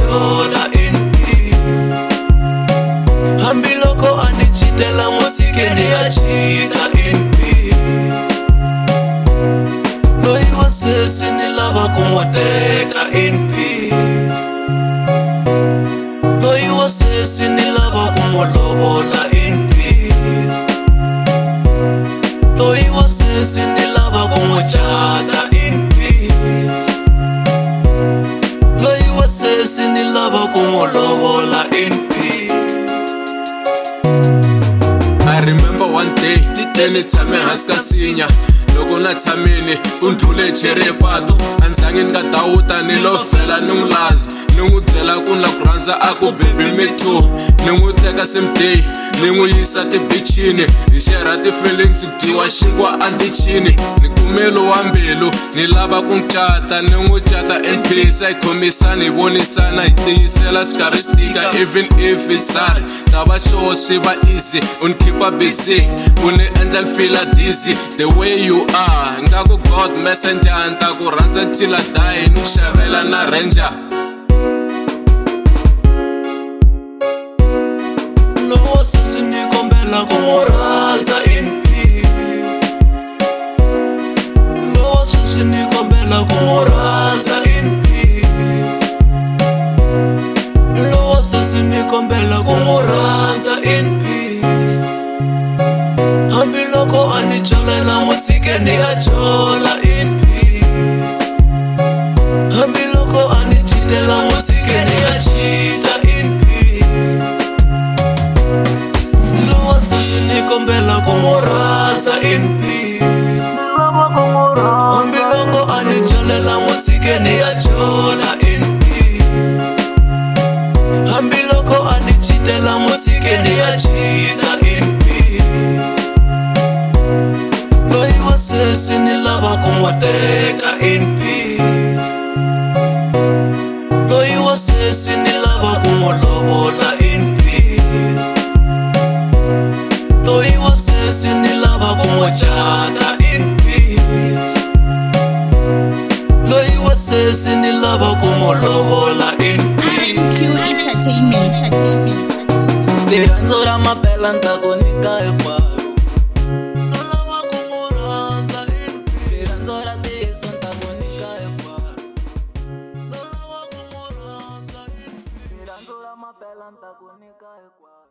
chola in peace. Hambiloko ani chitela motike ni achita in peace. Loyi wa sesi ni lava kumoteka in peace. Loyi wa sesi ni lava kumolovola in peace. Loyi wa sesi ni lava kumochata in peace. Loyi wa sesi ni lava kumolovola in peace. I remember one day, ni tshame hansi ka sinya. Loko na tshamini u ndlhule cherry pato, a ndzi zangi ni nga dawuta ni lo fela ni n'wi laza. Ni n'wi byela ku na ku rhandza a ku baby me too. Ni n'wi teka same day ni n'wi yisa tibichini, hi share ti-feelings ku dyiwa xinkwa andichini. Ni kumelo wa mbilu ni lava ku n'wi cata, ni n'wi cata in peace. Hi khomisana hi vonisana hi tiyisela swi karhi swi tika even if it's hard. Ta va sure swi va easy u ni keep busy, u ni endla ni feel dizzy the way you are. Ngaku God messenger ni ta ku rhandza until I die, ni ku xavela na Ranger. Lowo sesi ni kombela kumurhandza in peace. Lowo sesi ni kombela kumurhandza in peace. Lowo sesi ni kombela kumurhandza in peace. Hambiloko ani cholela motike ni achola in peace. Hambiloko ani chitela motike ni achita in peace. Lowo sesi ni kombela kumurhandza in peace. Hambiloko ani cholela motike ni achola in peace. Hambiloko ani chitela motike ni achita in peace. Loyi wa sesi ni lava kumoteka in peace. Loyi wa sesi ni lava kumolovola in peace. Loyi wa sesi ni lava kumochata in peace. Loyi wa sesi ni lava kumolovola in peace. RMQ Entertainment. Rirhandzu ra mampela ni ta ku nyika hinkwayo. No lava ku n'wi rhandza in peace. Rirhandzu ra ntiyiso ni ta ku nyika hinkwayo. No lava ku n'wi rhandza in peace. Rirhandzu ra mampela ni ta ku nyika hinkwayo.